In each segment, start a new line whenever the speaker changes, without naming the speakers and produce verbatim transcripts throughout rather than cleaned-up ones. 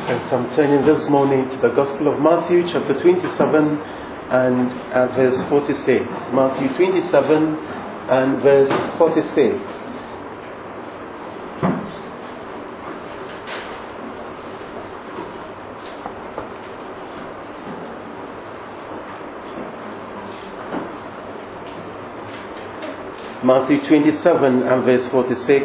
And so I'm turning this morning to the Gospel of Matthew, chapter twenty-seven and uh, verse forty-six. Matthew twenty-seven and verse forty-six. Matthew twenty-seven and verse forty-six.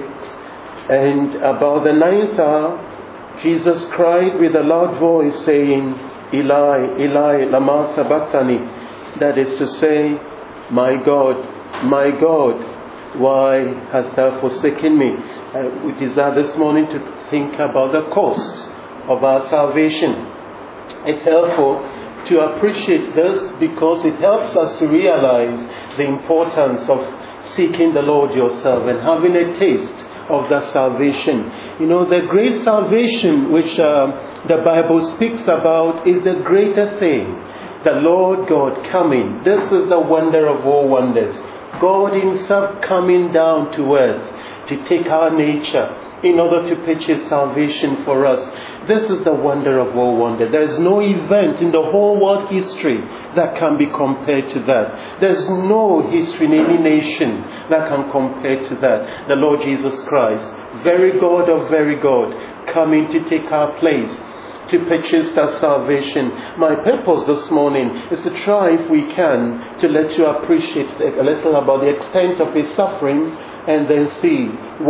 And about the ninth hour, Jesus cried with a loud voice, saying, Eli, Eli, lama sabachthani. That is to say, my God, my God, why hast thou forsaken me? Uh, we desire this morning to think about the cost of our salvation. It's helpful to appreciate this because it helps us to realize the importance of seeking the Lord yourself and having a taste of that salvation. You know, the great salvation which uh, the Bible speaks about is the greatest thing. The Lord God coming. This is the wonder of all wonders. God Himself coming down to earth to take our nature in order to purchase salvation for us. This is the wonder of all wonder. There is no event in the whole world history that can be compared to that. There's no history in any nation that can compare to that. The Lord Jesus Christ, very God of very God, coming to take our place, to purchase that salvation. My purpose this morning is to try, if we can, to let you appreciate a little about the extent of His suffering and then see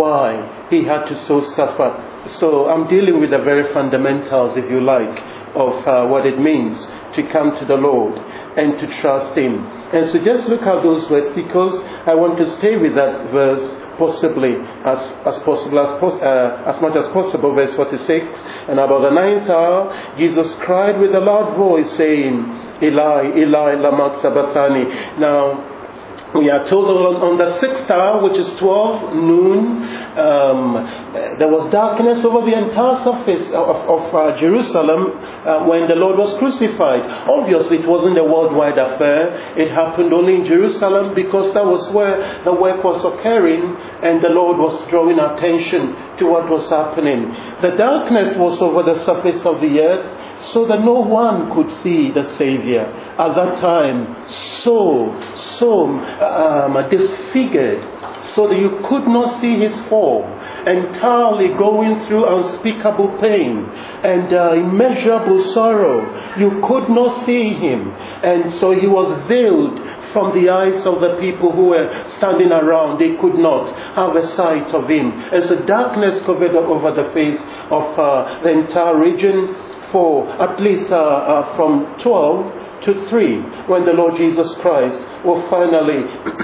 why He had to so suffer. So I'm dealing with the very fundamentals, if you like, of uh, what it means to come to the Lord and to trust Him. And so just look at those words, because I want to stay with that verse possibly as as possible as uh, as much as possible. Verse forty-six. And about the ninth hour, Jesus cried with a loud voice, saying, Eli, Eli, lama sabachthani. Now, we are told on, on the sixth hour, which is twelve noon, um, there was darkness over the entire surface of, of uh, Jerusalem uh, when the Lord was crucified. Obviously, it wasn't a worldwide affair. It happened only in Jerusalem because that was where the work was occurring and the Lord was drawing attention to what was happening. The darkness was over the surface of the earth, so that no one could see the Savior at that time, so, so um, disfigured, so that you could not see His form, entirely going through unspeakable pain and uh, immeasurable sorrow. You could not see Him, and so He was veiled from the eyes of the people who were standing around. They could not have a sight of Him. And so darkness covered over the face of uh, the entire region for at least uh, uh, from twelve to three, when the Lord Jesus Christ will finally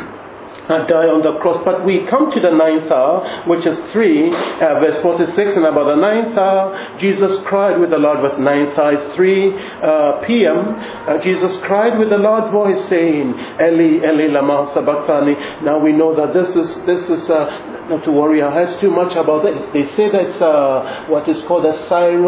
uh, die on the cross. But we come to the ninth hour, which is three, uh, verse forty-six. And about the ninth hour, Jesus cried with a loud voice. Ninth hour is three uh, p.m. Uh, Jesus cried with a loud voice, saying, Eli, Eli, lama sabachthani. Now we know that this is this is. Uh, Not to worry, I heard too much about it. They say that's uh, what is called a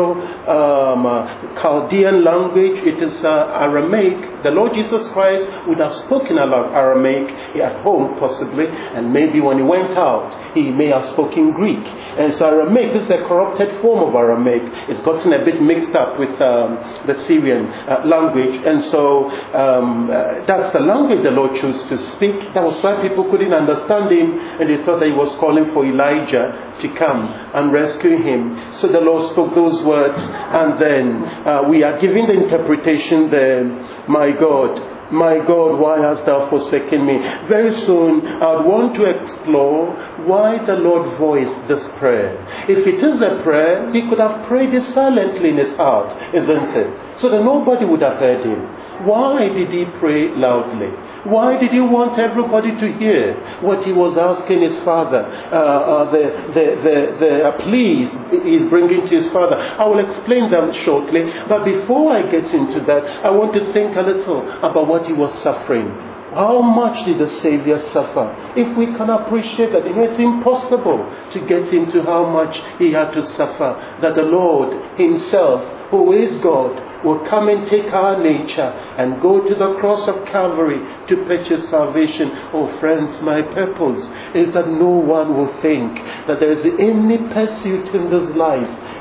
Syro-Chaldean um, uh, language. It is uh, Aramaic. The Lord Jesus Christ would have spoken Aramaic at home, possibly, and maybe when He went out, He may have spoken Greek. And so Aramaic, this is a corrupted form of Aramaic. It's gotten a bit mixed up with um, the Syrian uh, language. And so um, uh, that's the language the Lord chose to speak. That was why people couldn't understand Him, and they thought that He was calling for Elijah to come and rescue him. So the Lord spoke those words, and then uh, we are giving the interpretation there, my God, my God, why hast thou forsaken me? Very soon I would want to explore why the Lord voiced this prayer. If it is a prayer, He could have prayed it silently in His heart, isn't it? So that nobody would have heard Him. Why did He pray loudly? Why did He want everybody to hear what He was asking His Father? Uh, uh, the the, the, the uh, pleas He's bringing to His Father. I will explain them shortly. But before I get into that, I want to think a little about what He was suffering. How much did the Savior suffer? If we can appreciate that, it's impossible to get into how much He had to suffer. That the Lord Himself, who is God, will come and take our nature and go to the cross of Calvary to purchase salvation. Oh friends, my purpose is that no one will think that there is any pursuit in this life,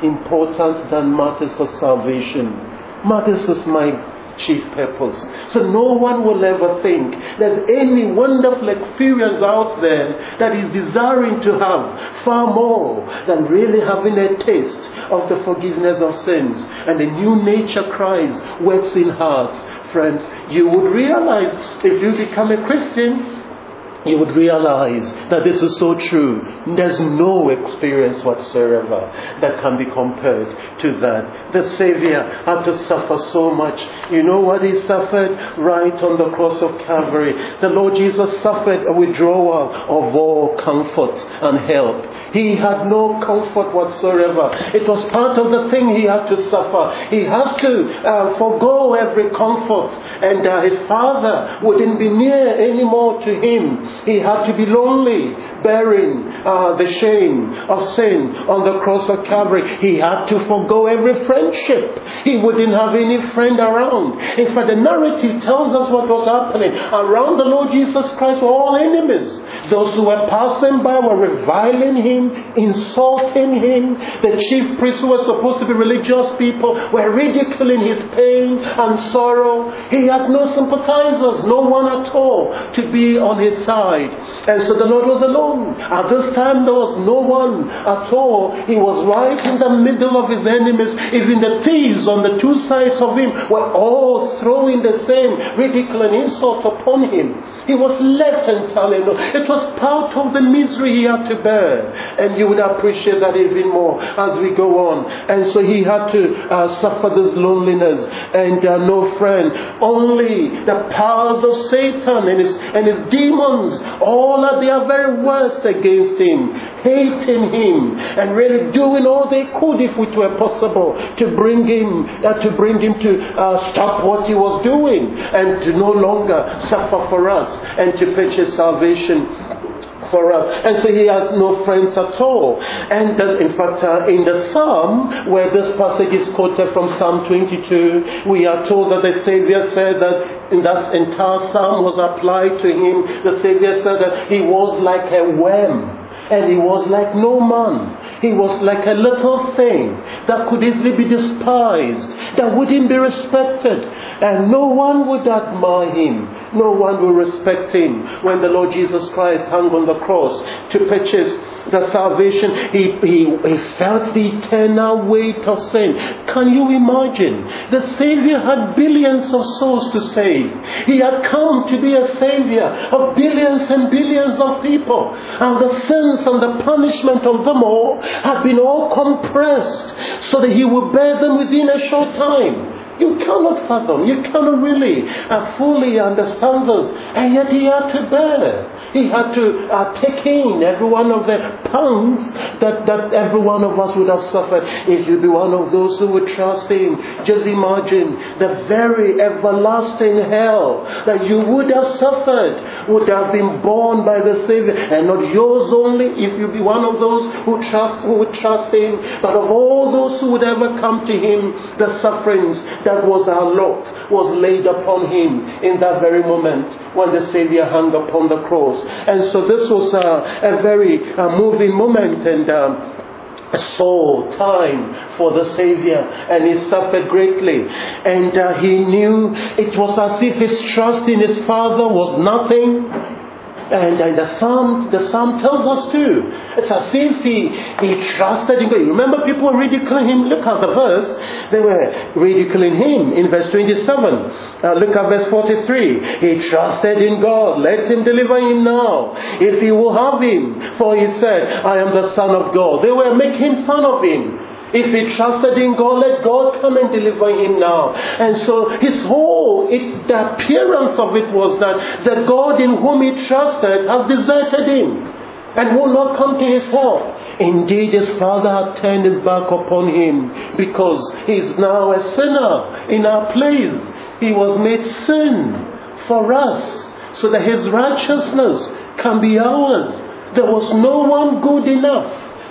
important than matters of salvation. Matters is my chief purpose. So no one will ever think there's any wonderful experience out there that is desiring to have far more than really having a taste of the forgiveness of sins and the new nature Christ works in hearts. Friends, you would realize if you become a Christian, you would realize that this is so true. There's no experience whatsoever that can be compared to that. The Savior had to suffer so much. You know what He suffered? Right on the cross of Calvary. The Lord Jesus suffered a withdrawal of all comfort and help. He had no comfort whatsoever. It was part of the thing He had to suffer. He has to uh, forego every comfort. And uh, His Father wouldn't be near anymore to Him. He had to be lonely, bearing uh, the shame of sin on the cross of Calvary. He had to forego every friendship. He wouldn't have any friend around. In fact, the narrative tells us what was happening. Around the Lord Jesus Christ were all enemies. Those who were passing by were reviling Him, insulting Him. The chief priests, who were supposed to be religious people, were ridiculing His pain and sorrow. He had no sympathizers, no one at all to be on His side. And so the Lord was alone. At this time there was no one at all. He was right in the middle of His enemies. Even the thieves on the two sides of Him were all throwing the same ridicule and insult upon Him. He was left entirely alone. It was part of the misery He had to bear. And you would appreciate that even more as we go on. And so He had to uh, suffer this loneliness and uh, no friend. Only the powers of Satan and his, and his demons, all at their very worst against Him, hating Him and really doing all they could, if it were possible, to bring Him uh, to bring him to uh, stop what He was doing and to no longer suffer for us and to purchase salvation for us. And so He has no friends at all. And uh, in fact, uh, in the Psalm, where this passage is quoted from Psalm twenty-two, we are told that the Savior said that in that entire Psalm was applied to Him. The Savior said that He was like a worm. And He was like no man. He was like a little thing that could easily be despised, that wouldn't be respected. And no one would admire Him. No one will respect Him. When the Lord Jesus Christ hung on the cross to purchase the salvation, he, he, he felt the eternal weight of sin. Can you imagine? The Savior had billions of souls to save. He had come to be a Savior of billions and billions of people. And the sins and the punishment of them all had been all compressed so that He would bear them within a short time. You cannot fathom, you cannot really uh, fully understand this. And yet He had to bear. He had to uh, take in every one of the pangs that, that every one of us would have suffered if you'd be one of those who would trust Him. Just imagine the very everlasting hell that you would have suffered would have been borne by the Savior, and not yours only if you be one of those who trust who would trust Him, but of all those who would ever come to Him. The sufferings that was our lot was laid upon Him in that very moment when the Savior hung upon the cross. And so this was a, a very uh, moving moment and um, a sore time for the Savior, and He suffered greatly. And uh, He knew it was as if His trust in His Father was nothing. And, and the Psalm, the Psalm tells us too. It's as if he, he trusted in God. You remember people were ridiculing Him. Look at the verse. They were ridiculing Him in verse twenty-seven. Uh, look at verse forty-three. He trusted in God. Let Him deliver him now, if He will have him. For He said, I am the Son of God. They were making fun of Him. If he trusted in God, let God come and deliver him now. And so his whole, it, the appearance of it was that the God in whom he trusted has deserted him and will not come to his help. Indeed, his Father had turned His back upon him because he is now a sinner in our place. He was made sin for us so that His righteousness can be ours. There was no one good enough.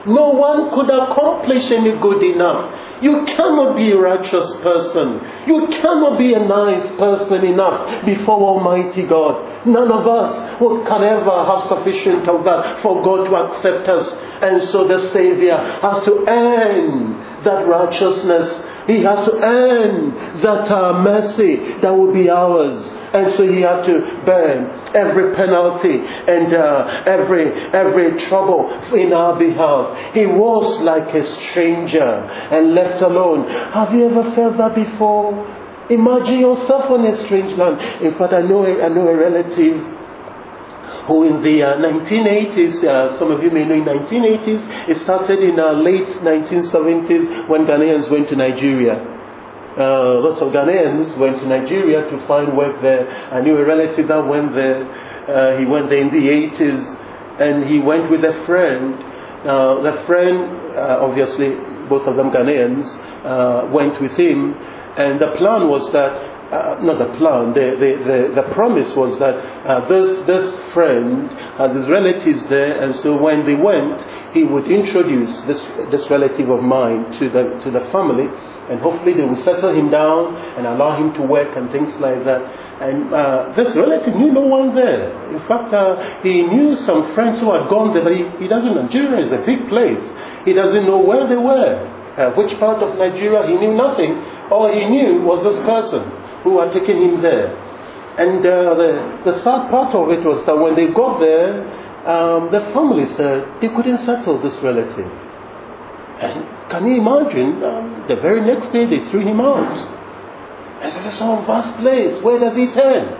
No one could accomplish any good enough. You cannot be a righteous person. You cannot be a nice person enough before Almighty God. None of us can ever have sufficient of that for God to accept us. And so the Savior has to earn that righteousness. He has to earn that uh, mercy that will be ours. And so he had to bear every penalty and uh, every every trouble in our behalf. He was like a stranger and left alone. Have you ever felt that before? Imagine yourself on a strange land. In fact, I know a, I know a relative who in the uh, nineteen eighties, uh, some of you may know in nineteen eighties, it started in uh, late nineteen seventies when Ghanaians went to Nigeria. Uh, lots of Ghanaians went to Nigeria to find work there. I knew a relative that went there. Uh, he went there in the eighties, and he went with a friend. Uh, the friend, uh, obviously, both of them Ghanaians, uh, went with him. And the plan was that, uh, not the plan, the, the, the, the promise was that uh, this, this friend has his relatives there, and so when they went, he would introduce this, this relative of mine to the, to the family, and hopefully they will settle him down and allow him to work and things like that. And uh, this relative knew no one there. In fact, uh, he knew some friends who had gone there, but he, he doesn't know. Nigeria is a big place. He doesn't know where they were, uh, which part of Nigeria. He knew nothing. All he knew was this person who had taken him there. And uh, the, the sad part of it was that when they got there, um, the family said they couldn't settle this relative. And can you imagine, um, the very next day they threw him out. And so it's a vast place. Where does he turn?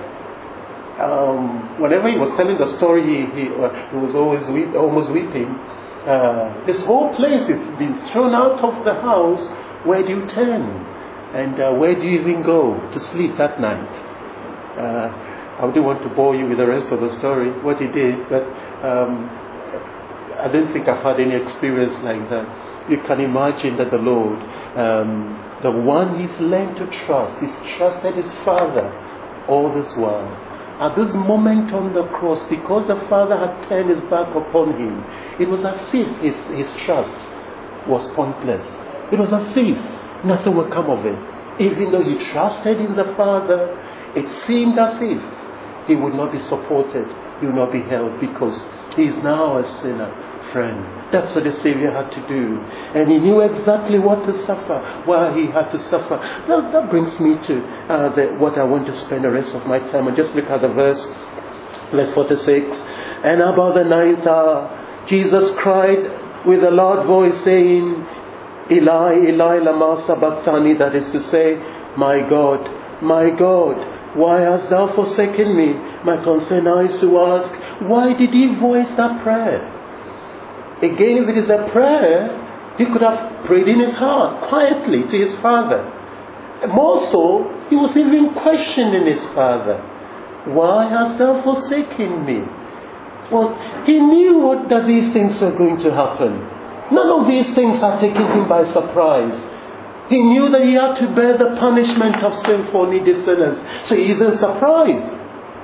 Um, whenever he was telling the story, he, he, uh, he was always weep, almost weeping. Uh, this whole place is been thrown out of the house. Where do you turn? And uh, where do you even go to sleep that night? Uh, I wouldn't want to bore you with the rest of the story, what he did, but um, I don't think I've had any experience like that. You can imagine that the Lord, um, the one he's learned to trust, he's trusted his Father all this while. At this moment on the cross, because the Father had turned his back upon him, it was as if his, his trust was pointless. It was as if nothing would come of it. Even though he trusted in the Father, it seemed as if he would not be supported, he would not be held, because he is now a sinner. Friend, that's what the Savior had to do. And he knew exactly what to suffer, why he had to suffer. Now, that brings me to uh, the, what I want to spend the rest of my time on. Just look at the verse, verse forty-six. And about the ninth hour, Jesus cried with a loud voice, saying, Eli, Eli, lama sabachthani, that is to say, my God, my God, why hast thou forsaken me? My concern now is to ask, why did he voice that prayer? Again, if it is a prayer, he could have prayed in his heart, quietly to his Father. More so, he was even questioning his Father. Why hast thou forsaken me? Well, he knew that these things were going to happen. None of these things had taken him by surprise. He knew that he had to bear the punishment of sin for needy sinners. So he isn't surprised.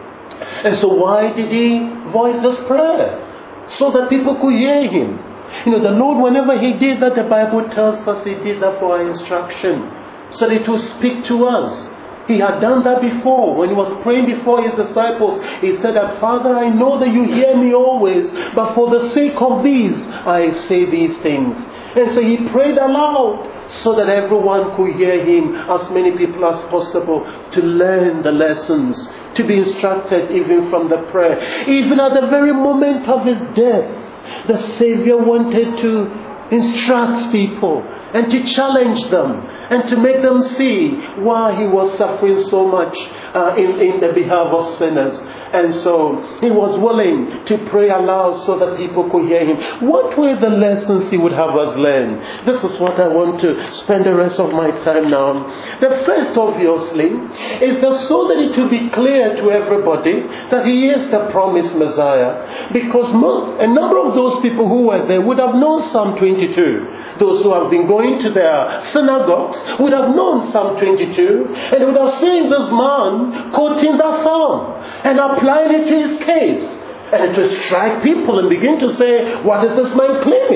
And so why did he voice this prayer? So that people could hear him. You know, the Lord, whenever he did that, the Bible tells us he did that for our instruction. So that it will speak to us. He had done that before. When he was praying before his disciples, he said that, Father, I know that you hear me always, but for the sake of these, I say these things. And so he prayed aloud so that everyone could hear him, as many people as possible, to learn the lessons, to be instructed even from the prayer. Even at the very moment of his death, the Savior wanted to instruct people and to challenge them and to make them see why he was suffering so much uh, in, in the behalf of sinners. And so he was willing to pray aloud so that people could hear him. What were the lessons he would have us learn? This is what I want to spend the rest of my time now. The first, obviously, is that so that it will be clear to everybody that he is the promised Messiah. Because a number of those people who were there would have known Psalm twenty-two. Those who have been going to their synagogues would have known Psalm twenty-two, and would have seen this man quoting that psalm and applying it to his case. And it would strike people and begin to say, what is this man claiming?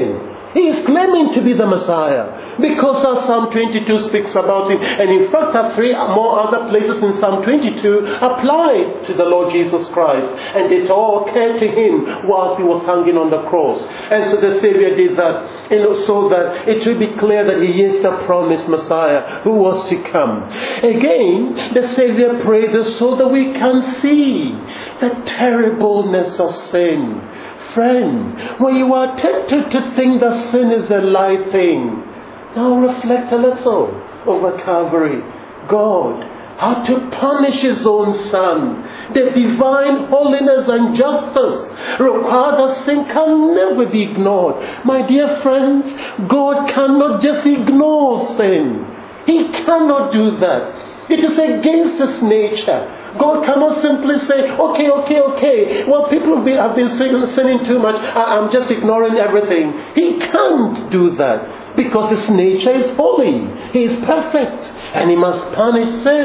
He is claiming to be the Messiah because as Psalm twenty-two speaks about him, and in fact there are three more other places in Psalm twenty-two applied to the Lord Jesus Christ, and it all occurred to him whilst he was hanging on the cross. And so the Savior did that, you know, so that it will be clear that he is the promised Messiah who was to come. Again, the Savior prayed this so that we can see the terribleness of sin. Friend, when you are tempted to think that sin is a light thing, now reflect a little over Calvary. God had to punish his own Son. The divine holiness and justice required that sin can never be ignored. My dear friends, God cannot just ignore sin. He cannot do that. It is against his nature. God cannot simply say, okay, okay, okay, well, people have been, have been sinning too much, I, I'm just ignoring everything. He can't do that because his nature is holy. He is perfect and he must punish sin.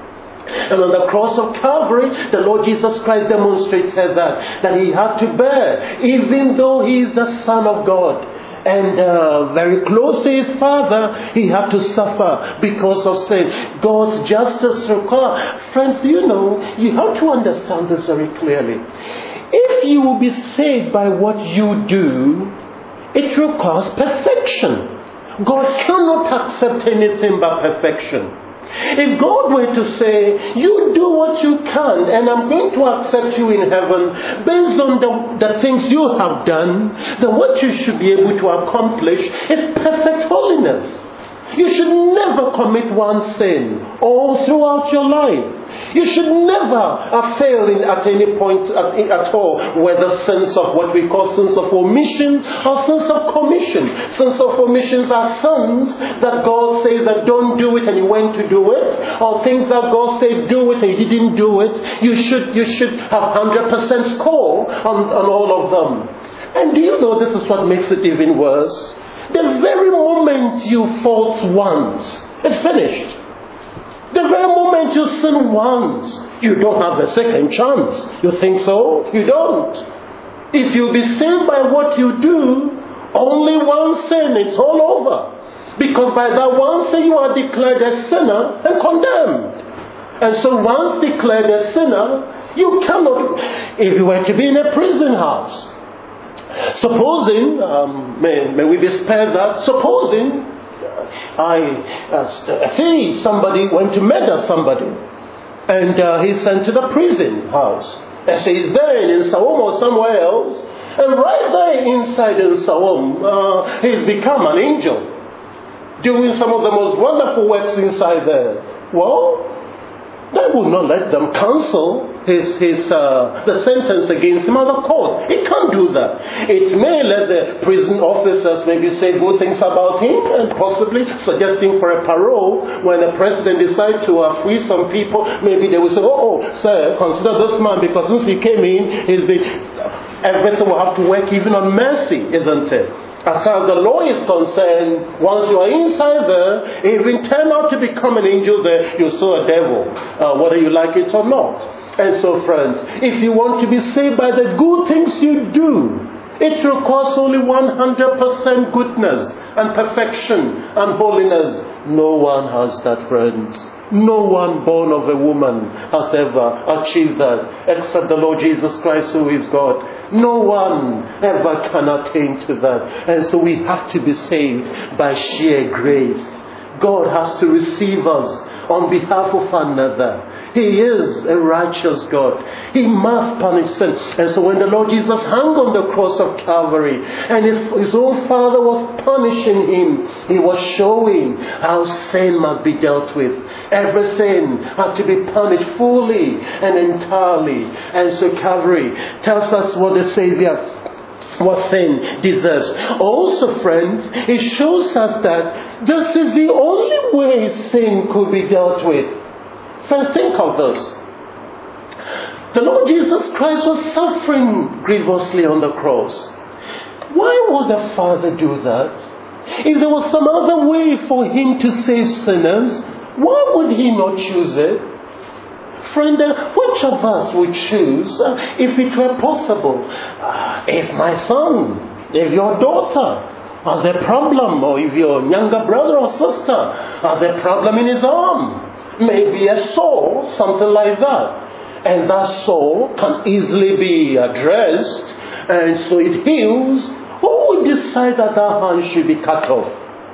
And on the cross of Calvary, the Lord Jesus Christ demonstrates that, that he had to bear, even though he is the Son of God. And uh, very close to his Father, he had to suffer because of sin. God's justice requires. Friends, do you know, you have to understand this very clearly. If you will be saved by what you do, it requires perfection. God cannot accept anything but perfection. If God were to say, you do what you can and I'm going to accept you in heaven based on the, the things you have done, then what you should be able to accomplish is perfect holiness. You should never commit one sin all throughout your life. You should never have failed in, at any point at, at all, whether sins of what we call sins of omission or sins of commission. Sins of omissions are sins that God says that don't do it and you went to do it, or things that God said do it and you didn't do it. You should you should have one hundred percent score on, on all of them. And do you know this is what makes it even worse? The very moment you fault once, it's finished. The very moment you sin once, you don't have a second chance. You think so? You don't. If you be saved by what you do, only one sin, it's all over. Because by that one sin you are declared a sinner and condemned. And so once declared a sinner, you cannot, if you were to be in a prison house, supposing, um, may, may we be spared that, supposing I, uh, say somebody went to murder somebody and uh, he's sent to the prison house. And so he's there in Sawam or somewhere else, and right there inside in Sawam, uh, he's become an angel, doing some of the most wonderful works inside there. Well, that will not let them cancel his, his, uh, the sentence against him at the court. It can't do that. It may let the prison officers maybe say good things about him and possibly suggesting for a parole. When the president decides to uh, free some people, maybe they will say, oh, oh, sir, consider this man because since he came in, he's been, everything will have to work even on mercy, isn't it? As far as the law is concerned, once you are inside there, if you turn out to become an angel there, you're still a devil, uh, whether you like it or not. And so, friends, if you want to be saved by the good things you do, it requires only one hundred percent goodness and perfection and holiness. No one has that, friends. No one born of a woman has ever achieved that except the Lord Jesus Christ, who is God. No one ever can attain to that. And so we have to be saved by sheer grace. God has to receive us on behalf of another. He is a righteous God. He must punish sin. And so when the Lord Jesus hung on the cross of Calvary and his, his own Father was punishing him, he was showing how sin must be dealt with. Every sin had to be punished fully and entirely. And so Calvary tells us what the Savior, what sin deserves. Also, friends, it shows us that this is the only way sin could be dealt with. Friends, think of this. The Lord Jesus Christ was suffering grievously on the cross. Why would the Father do that? If there was some other way for him to save sinners, why would he not choose it? Friend, uh, which of us would choose uh, if it were possible? Uh, if my son, if your daughter has a problem, or if your younger brother or sister has a problem in his arm, maybe a sore, something like that. And that sore can easily be addressed, and so it heals. Who would decide that that hand should be cut off?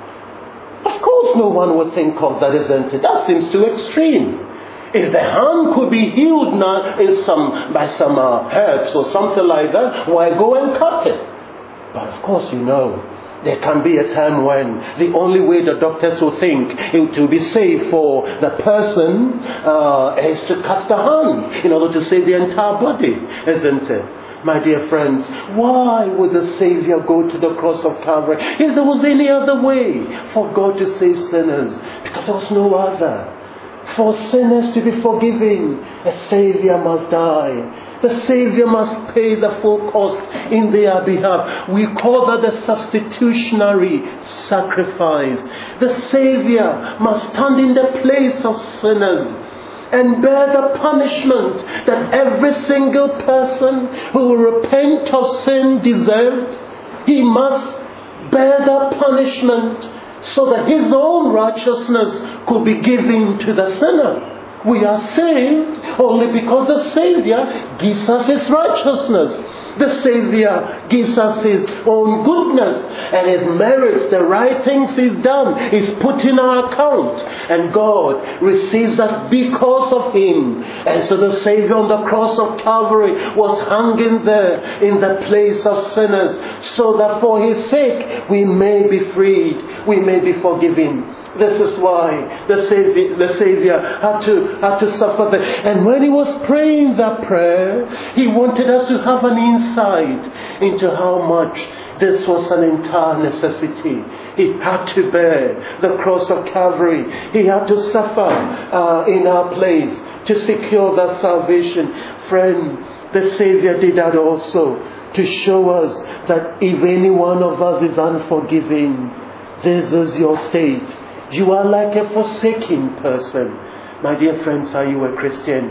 Of course no one would think of that, isn't it? That seems too extreme. If the hand could be healed now in some, by some uh, herbs or something like that, why go and cut it? But of course you know, there can be a time when the only way the doctors will think it will be safe for the person uh, is to cut the hand in order to save the entire body, isn't it? My dear friends, why would the Savior go to the cross of Calvary if there was any other way for God to save sinners? Because there was no other. For sinners to be forgiven, a Savior must die. The Savior must pay the full cost in their behalf. We call that the substitutionary sacrifice. The Savior must stand in the place of sinners and bear the punishment that every single person who will repent of sin deserved. He must bear the punishment so that his own righteousness could be given to the sinner. We are saved only because the Savior gives us his righteousness. The Savior gives us his own goodness and his merits. The right things he's done is put in our account, and God receives us because of him. And so the Savior on the cross of Calvary was hanging there in the place of sinners, so that for his sake we may be freed, we may be forgiven. This is why the Savior, the Savior had to had to suffer there. And when he was praying that prayer, he wanted us to have an insight into how much this was an entire necessity. He had to bear the cross of Calvary. He had to suffer uh, in our place to secure that salvation. Friend, the Savior did that also to show us that if any one of us is unforgiving, this is your state. You are like a forsaken person. My dear friends, are you a Christian?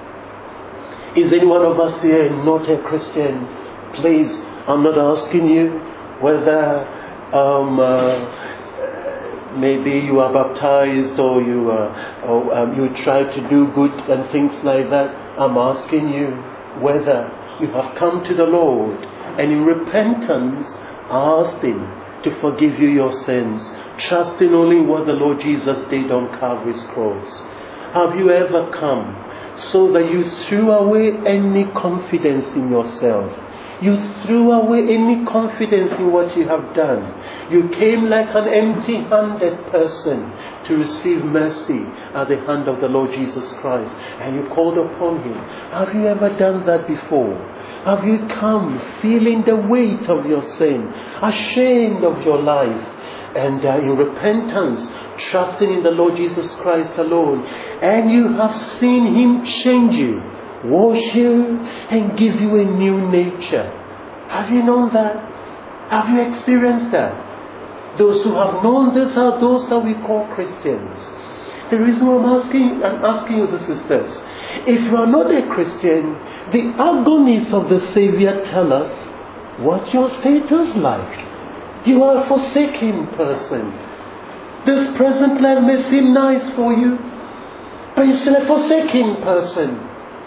Is any one of us here not a Christian? Please, I'm not asking you whether um, uh, maybe you are baptized or you uh, or um, you try to do good and things like that. I'm asking you whether you have come to the Lord and in repentance asked him to forgive you your sins, trusting only in what the Lord Jesus did on Calvary's cross. Have you ever come so that you threw away any confidence in yourself? You threw away any confidence in what you have done. You came like an empty-handed person to receive mercy at the hand of the Lord Jesus Christ, and you called upon him. Have you ever done that before? Have you come feeling the weight of your sin, ashamed of your life, and uh, in repentance, trusting in the Lord Jesus Christ alone, and you have seen him change you, wash you, and give you a new nature? Have you known that? Have you experienced that? Those who have known this are those that we call Christians. The reason why I'm asking, I'm asking you this is this. If you are not a Christian, the agonies of the Savior tell us what your state is like. You are a forsaken person. This present life may seem nice for you, but you're still a forsaken person.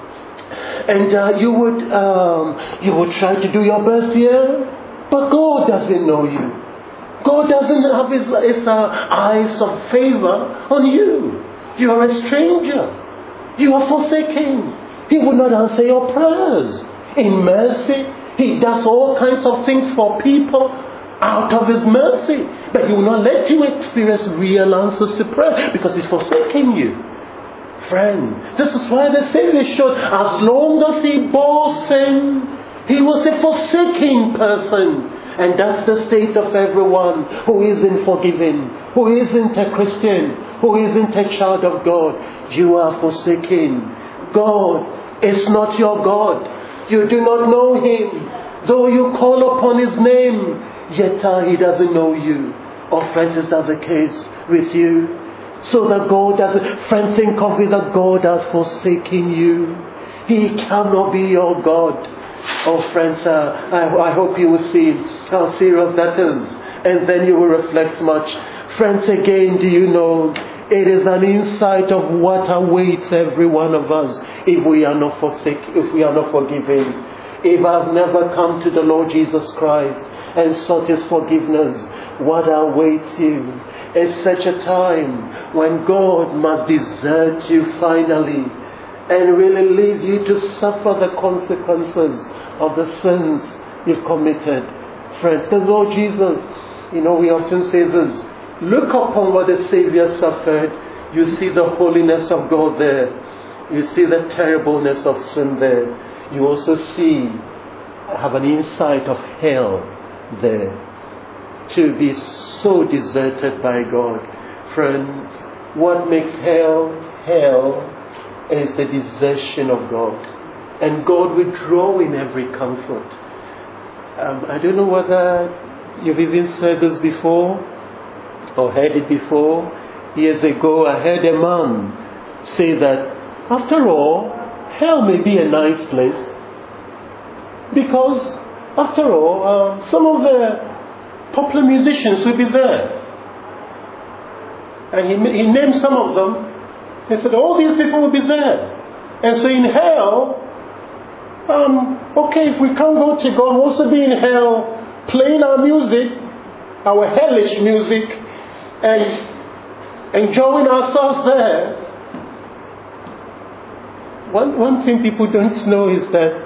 And uh, you would um, you would try to do your best here, but God doesn't know you. God doesn't have his, his uh, eyes of favor on you. You are a stranger. You are forsaken. He will not answer your prayers. In mercy, he does all kinds of things for people out of his mercy. But he will not let you experience real answers to prayer because he's forsaken you. Friend, this is why the Savior showed, as long as he bore sin, he was a forsaken person. And that's the state of everyone who isn't forgiven, who isn't a Christian, who isn't a child of God. You are forsaken. God is not your God. You do not know him. Though you call upon his name, yet uh, he doesn't know you. Oh, friends, is that the case with you? So that God doesn't, friend, think of it that God has forsaken you. He cannot be your God. Oh, friends, uh, I, I hope you will see how serious that is. and then you will reflect much. Friends, again, do you know, it is an insight of what awaits every one of us if we are not forsaken, if we are not forgiven. If I've never come to the Lord Jesus Christ and sought His forgiveness, what awaits you? It's such a time when God must desert you finally and really leave you to suffer the consequences of the sins you've committed. Friends, the Lord Jesus, you know, we often say this, look upon what the Savior suffered. You see the holiness of God there. You see the terribleness of sin there. You also see, have an insight of hell there. To be so deserted by God. Friends, what makes hell hell is the desertion of God. And God withdrawing every comfort. Um, I don't know whether you've even said this before or heard it before. Years ago, I heard a man say that, after all, hell may be a nice place. Because, after all, uh, some of the popular musicians will be there. And he, he named some of them. He said, all these people will be there. And so in hell, um, okay, if we can't go to God, we'll also be in hell playing our music, our hellish music, and enjoying ourselves there. One, one thing people don't know is that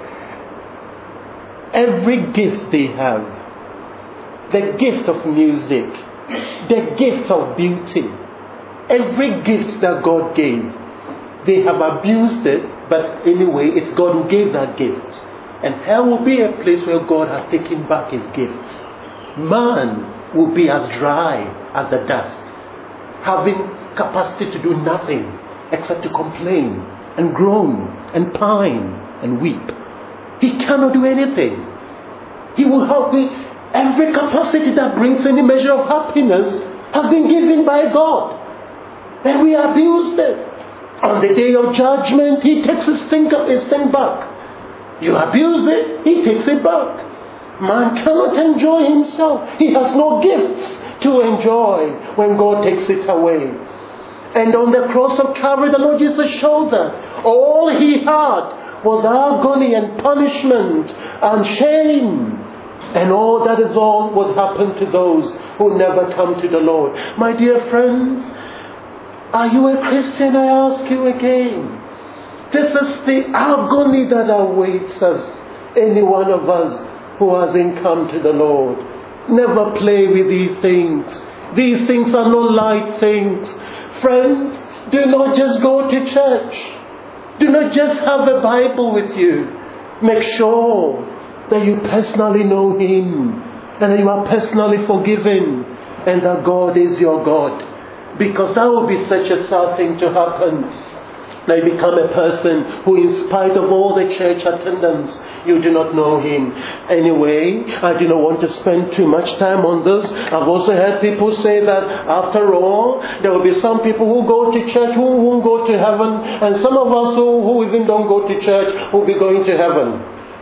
every gift they have, the gift of music, the gift of beauty, every gift that God gave, they have abused it, but anyway, it's God who gave that gift. And hell will be a place where God has taken back His gifts. Man will be as dry as the dust, having capacity to do nothing except to complain and groan and pine and weep. He cannot do anything. He will help me. Every capacity that brings any measure of happiness has been given by God. And we abused it. On the day of judgment, He takes His thing, his thing back. You abuse it, He takes it back. Man cannot enjoy himself. He has no gifts to enjoy when God takes it away. And on the cross of Calvary, the Lord Jesus showed that all He had was agony and punishment and shame. And all that is all what happened to those who never come to the Lord. My dear friends, are you a Christian? I ask you again. This is the agony that awaits us, any one of us who hasn't come to the Lord. Never play with these things. These things are not light things. Friends, do not just go to church. Do not just have a Bible with you. Make sure that you personally know Him and that you are personally forgiven and that God is your God. Because that would be such a sad thing to happen. That you become a person who, in spite of all the church attendance, you do not know Him. Anyway, I do not want to spend too much time on this. I've also heard people say that after all, there will be some people who go to church who won't go to heaven, and some of us who, who even don't go to church will be going to heaven.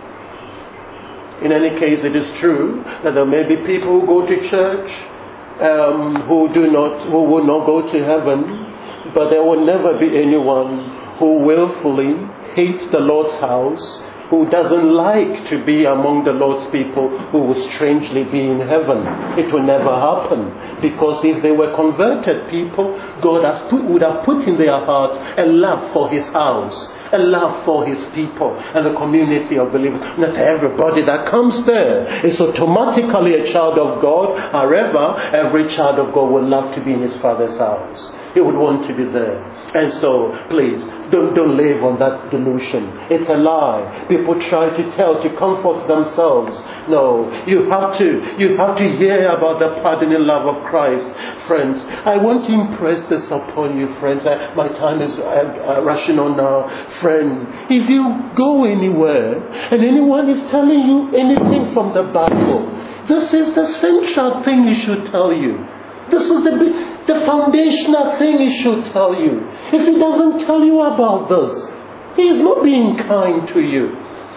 In any case, it is true that there may be people who go to church um, who do not, who will not go to heaven. But there will never be anyone who willfully hates the Lord's house, who doesn't like to be among the Lord's people, who will strangely be in heaven. It will never happen. Because if they were converted people, God has put, would have put in their hearts a love for His house, a love for His people and the community of believers. Not everybody that comes there is automatically a child of God. However, every child of God would love to be in his Father's house. He would want to be there. And so, please, don't, don't live on that delusion. It's a lie. People try to tell, to comfort themselves. No, you have to, you have to hear about the pardoning love of Christ. Friends, I want to impress this upon you, friends. I, my time is uh, uh, rushing on now. Friend, if you go anywhere and anyone is telling you anything from the Bible, this is the central thing He should tell you. This is the, the foundational thing He should tell you. If He doesn't tell you about this, He is not being kind to you.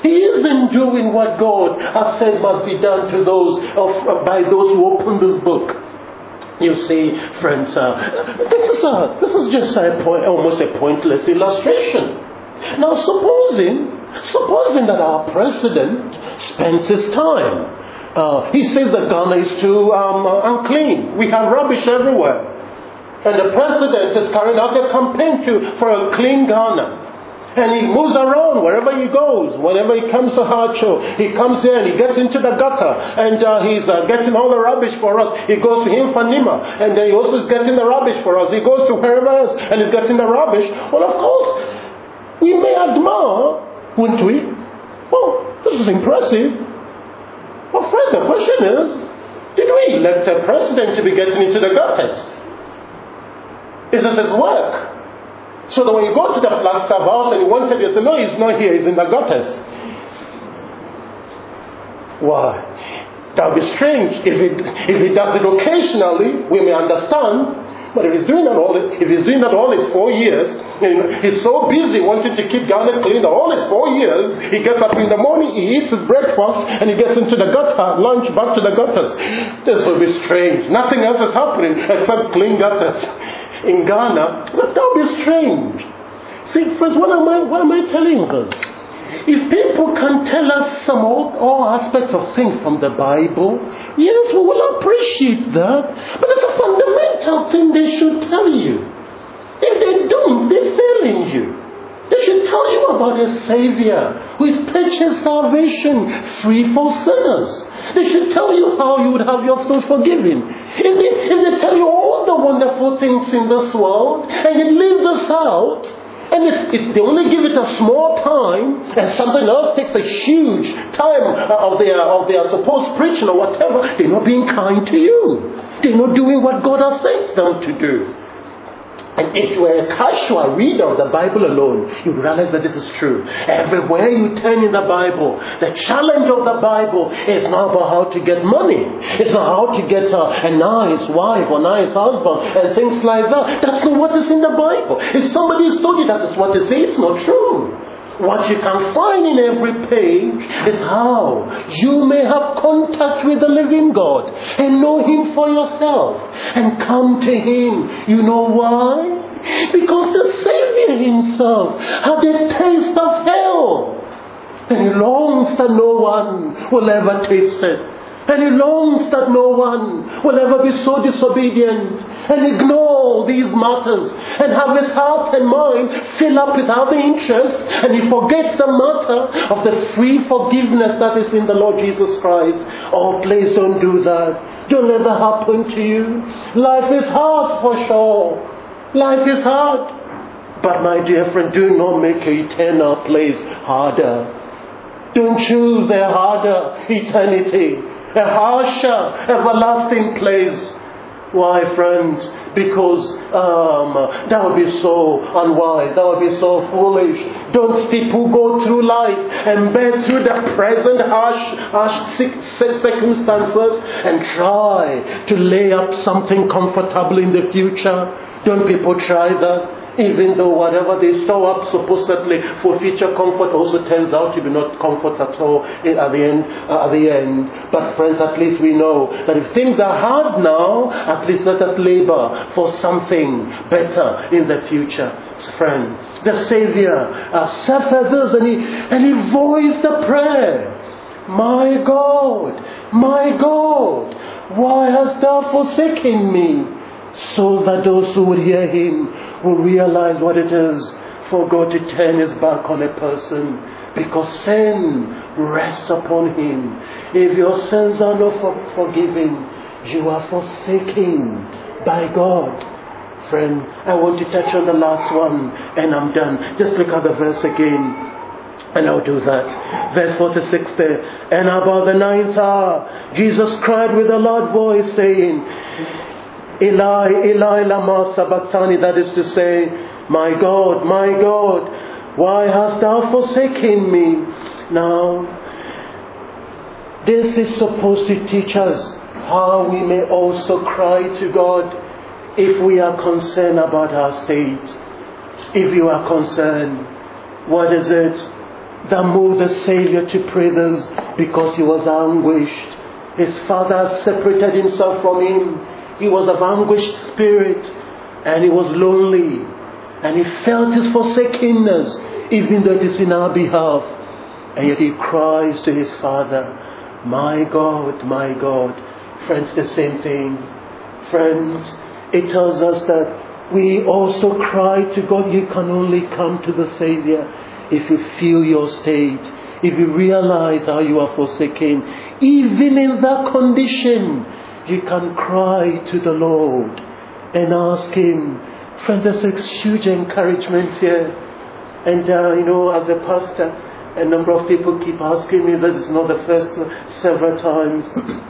He isn't doing what God has said must be done to those of, by those who open this book. You see, friends, uh, this is a this is just a point, almost a pointless illustration. Now, supposing supposing that our president spends his time. Uh, he says that Ghana is too um, uh, unclean. We have rubbish everywhere. And the president is carrying out a campaign to, for a clean Ghana. And he moves around wherever he goes. Whenever he comes to Hacho, he comes here and he gets into the gutter. And uh, he's uh, getting all the rubbish for us. He goes to Infanima. And then he also is getting the rubbish for us. He goes to wherever else and he's getting the rubbish. Well, of course, we may admire, wouldn't we? Oh, this is impressive. Well, friend, the question is, did we elect a president to be getting into the gutters? Is this his work? So that when you go to the Flagstaff house and you wanted, you say, no, he's not here, he's in the gutters. Why? That would be strange. If it if he does it occasionally, we may understand. But if he's doing that all, if he's doing that all his four years, and he's so busy wanting to keep Ghana clean all his four years, he gets up in the morning, he eats his breakfast, and he gets into the gutter, lunch, back to the gutters. This will be strange. Nothing else is happening except clean gutters in Ghana. That will be strange. See, friends, what am I? What am I telling us? If people can tell us some all, all aspects of things from the Bible, yes, we will appreciate that. But it's a fundamental thing they should tell you. If they don't, they fail in you. They should tell you about a Savior who is purchased salvation free for sinners. They should tell you how you would have your sins forgiven. If they, if they tell you all the wonderful things in this world and you leave this out, and it's, it, they only give it a small time, and something else takes a huge time of their of their supposed preaching or whatever, they're not being kind to you. They're not doing what God has sent them to do. And if you are a casual reader of the Bible alone, you realize that this is true. Everywhere you turn in the Bible, the challenge of the Bible is not about how to get money. It's not how to get a, a nice wife or nice husband and things like that. That's not what is in the Bible. If somebody has told you that is what they say, it's not true. What you can find in every page is how you may have contact with the living God and know Him for yourself and come to Him. You know why? Because the Savior Himself had a taste of hell. And He longs that no one will ever taste it. And He longs that no one will ever be so disobedient and ignore these matters and have his heart and mind fill up with other interests, and he forgets the matter of the free forgiveness that is in the Lord Jesus Christ. Oh, please don't do that. Don't let that happen to you. Life is hard for sure. Life is hard. But my dear friend, do not make your eternal place harder. Don't choose a harder eternity, a harsher, everlasting place. Why, friends? Because um, that would be so unwise. That would be so foolish. Don't people go through life and bear through the present harsh, harsh circumstances and try to lay up something comfortable in the future? Don't people try that? Even though whatever they store up supposedly for future comfort also turns out to be not comfort at all at the end. Uh, at the end. But friends, at least we know that if things are hard now, at least let us labor for something better in the future. Friend, the Savior uh, suffered this, and he, and he voiced the prayer. My God, my God, why hast thou forsaken me? So that those who would hear him will realize what it is for God to turn his back on a person, because sin rests upon him. If your sins are not for- forgiven, you are forsaken by God. Friend, I want to touch on the last one and I'm done. Just look at the verse again and I'll do that. Verse forty-six there. And about the ninth hour, Jesus cried with a loud voice, saying, Eli, Eli, lama sabachthani, that is to say, my God, my God, why hast thou forsaken me? Now, this is supposed to teach us how we may also cry to God if we are concerned about our state. If you are concerned, what is it? that moved the Savior to pray this? Because he was anguished. His Father separated himself from him. He was of anguished spirit, and he was lonely, and he felt his forsakenness, even though it is in our behalf. And yet he cries to his Father, my God, my God. Friends, the same thing. Friends, it tells us that we also cry to God. You can only come to the Savior if you feel your state, if you realize how you are forsaken. Even in that condition, you can cry to the Lord and ask Him. Friend, there's a huge encouragement here. And, uh, you know, as a pastor, a number of people keep asking me, this is not the first several times.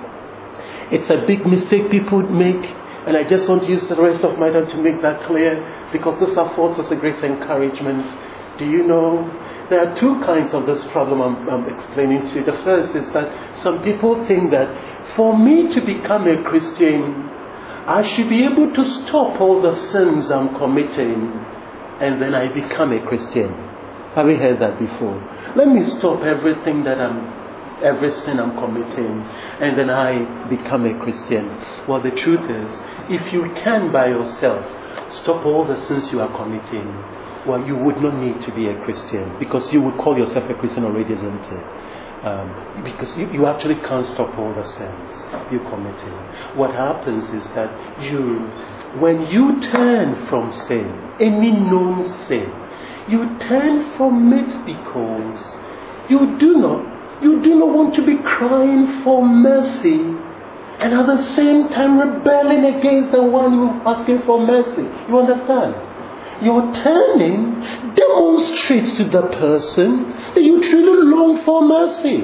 It's a big mistake people make. And I just want to use the rest of my time to make that clear, because this affords us a great encouragement. Do you know, there are two kinds of this problem I'm, I'm explaining to you. The first is that some people think that for me to become a Christian, I should be able to stop all the sins I'm committing, and then I become a Christian. Have you heard that before? Let me stop everything that I'm, every sin I'm committing, and then I become a Christian. Well, the truth is, if you can by yourself stop all the sins you are committing, well, you would not need to be a Christian, because you would call yourself a Christian already, isn't it? Um, because you, you actually can't stop all the sins you're committing. What happens is that you, when you turn from sin, any known sin, you turn from it because you do not, you do not want to be crying for mercy, and at the same time rebelling against the one you're asking for mercy. You understand? Your turning demonstrates to the person that you truly long for mercy.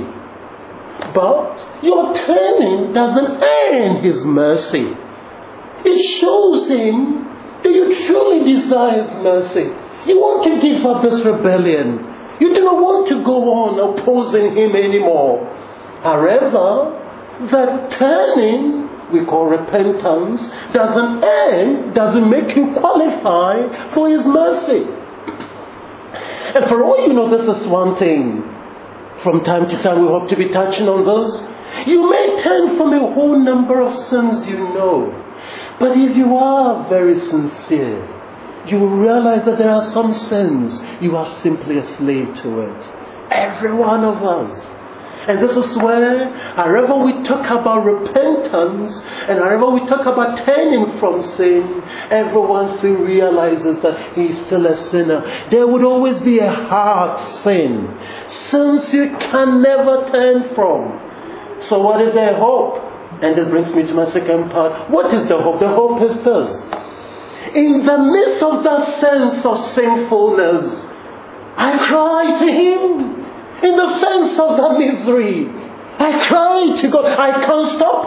But your turning doesn't earn his mercy. It shows him that you truly desire his mercy. You want to give up this rebellion. You do not want to go on opposing him anymore. However, that turning, we call repentance, doesn't end, doesn't make you qualify for his mercy. And for all you know, this is one thing. From time to time we hope to be touching on those. You may turn from a whole number of sins you know. But if you are very sincere, you will realize that there are some sins you are simply a slave to it. Every one of us. And this is where, however we talk about repentance, and however we talk about turning from sin, everyone still realizes that he's still a sinner. There would always be a hard sin, sins you can never turn from. So what is their hope? And this brings me to my second part. What is the hope? The hope is this. In the midst of that sense of sinfulness, I cry to Him. In the sense of that misery, I cry to God. I can't stop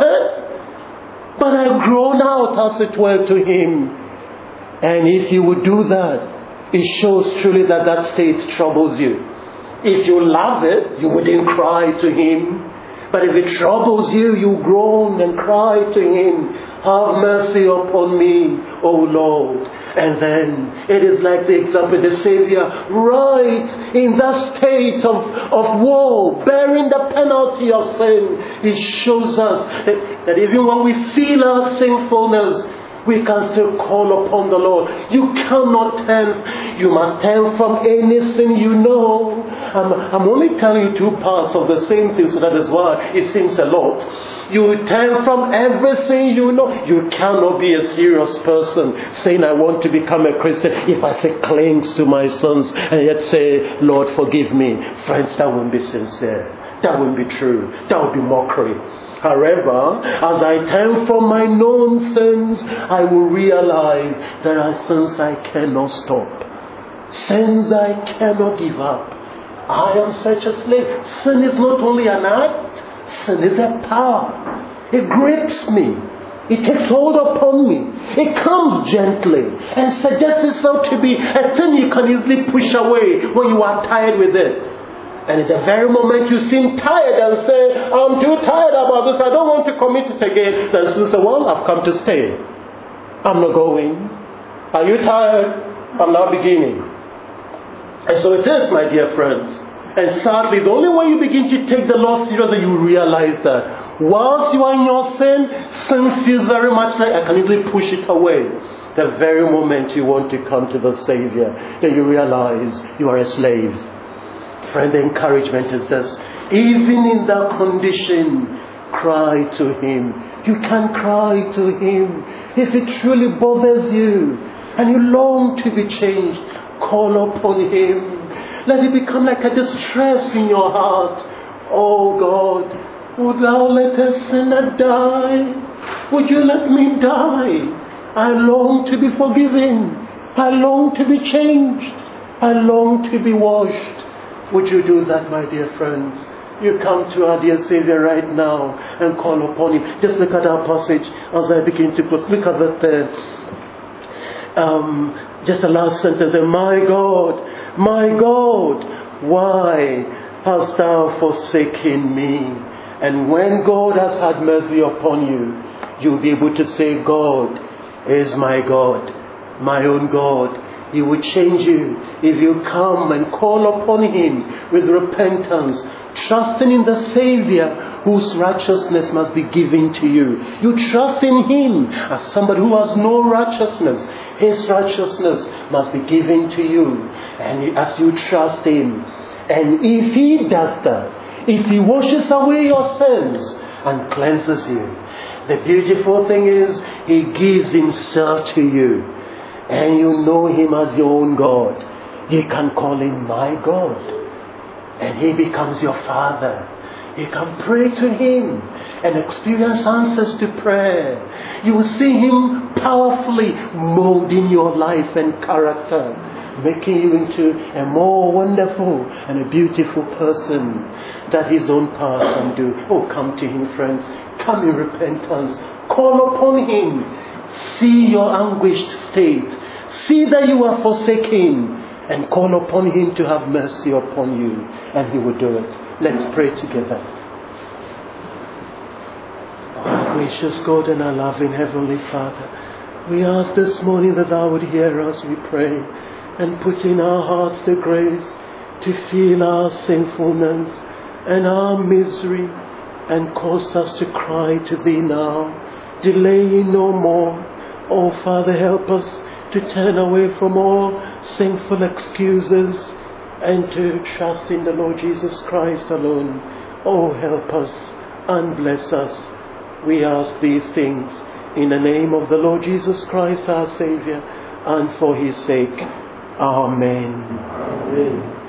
it, but I groan out, as it were, to Him. And if you would do that, it shows truly that that state troubles you. If you love it, you wouldn't cry to Him. But if it troubles you, you groan and cry to Him. Have mercy upon me, O Lord. And then it is like the example, the Savior, right in that state of, of woe, bearing the penalty of sin. He shows us that, that even when we feel our sinfulness, we can still call upon the Lord. You cannot turn. You must turn from any sin you know. I'm, I'm only telling you two parts of the same thing, so that is why it seems a lot. You turn from everything you know. You cannot be a serious person saying, I want to become a Christian, if I say clings to my sins and yet say, Lord, forgive me. Friends, that won't be sincere. That won't be true. That would be mockery. However, as I turn from my known sins, I will realize there are sins I cannot stop. Sins I cannot give up. I am such a slave. Sin is not only an act, sin is a power. It grips me. It takes hold upon me. It comes gently and suggests itself to be a thing you can easily push away when you are tired with it. And at the very moment you seem tired and say, I'm too tired about this, I don't want to commit it again, then you say, well, I've come to stay. I'm not going. Are you tired? I'm now beginning. And so it is, my dear friends. And sadly, the only way you begin to take the Lord serious that you realize that whilst you are in your sin, sin feels very much like I can easily push it away. The very moment you want to come to the Savior, then you realize you are a slave. Friend, the encouragement is this. Even in that condition, cry to Him. You can cry to Him. If it truly bothers you and you long to be changed, call upon Him. Let it become like a distress in your heart. Oh God, would Thou let a sinner die? Would You let me die? I long to be forgiven. I long to be changed. I long to be washed. Would you do that, my dear friends? You come to our dear Savior right now and call upon Him. Just look at our passage as I begin to close. Look at that there. Um, just the last sentence. My God, my God, why hast Thou forsaken me? And when God has had mercy upon you, you'll be able to say, God is my God, my own God. He will change you if you come and call upon Him with repentance, trusting in the Savior whose righteousness must be given to you. You trust in Him as somebody who has no righteousness. His righteousness must be given to you. And as you trust Him, and if He does that, if He washes away your sins and cleanses you, the beautiful thing is He gives Himself to you. And you know Him as your own God. You can call Him my God. And He becomes your Father. You can pray to Him and experience answers to prayer. You will see Him powerfully molding your life and character, making you into a more wonderful and a beautiful person that His own power can do. Oh, come to Him, friends. Come in repentance. Call upon Him. See your anguished state. See that you are forsaken. And call upon Him to have mercy upon you. And He will do it. Let's pray together. Oh, gracious God and our loving Heavenly Father, we ask this morning that Thou would hear us, we pray, and put in our hearts the grace to feel our sinfulness and our misery, and cause us to cry to Thee now, delaying no more. Oh Father, help us to turn away from all sinful excuses and to trust in the Lord Jesus Christ alone. Oh, help us and bless us. We ask these things in the name of the Lord Jesus Christ, our Savior, and for His sake. Amen. Amen.